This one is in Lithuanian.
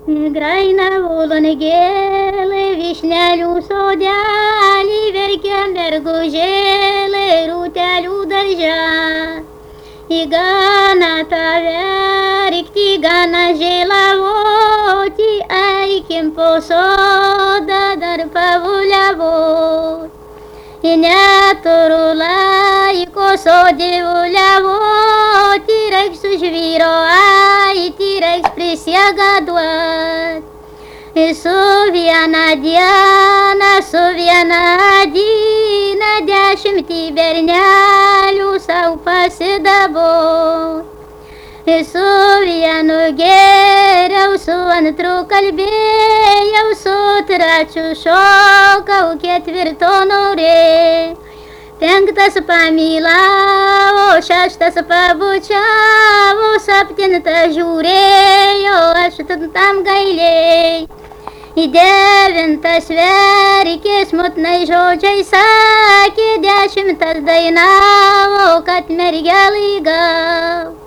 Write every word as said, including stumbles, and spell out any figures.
Graina volangėlė, vyšnelių sodelį, verkia mergužėlė, rūtelių daržą. Įgana tave, rikti gana žėlavoti, aikim po sodą dar pavuliavoti. I neturiu laiko sodėvuliavoti, reiks už vyro aiti, reiks prisiegą duot. Su viena diena, su viena diena, dešimtį bernelių sau pasidabot. Su vienu geriau, su antru kalbėjau, su trečiu šokau, ketvirto norėjau. Penktas pamylavo, šeštas pabučiavo, septintas žiūrėjo, aštuntam gailėjau. Į devintas verkė, smutnai žodžiai sakė, dešimtas dainavo, kad mergelai gavo.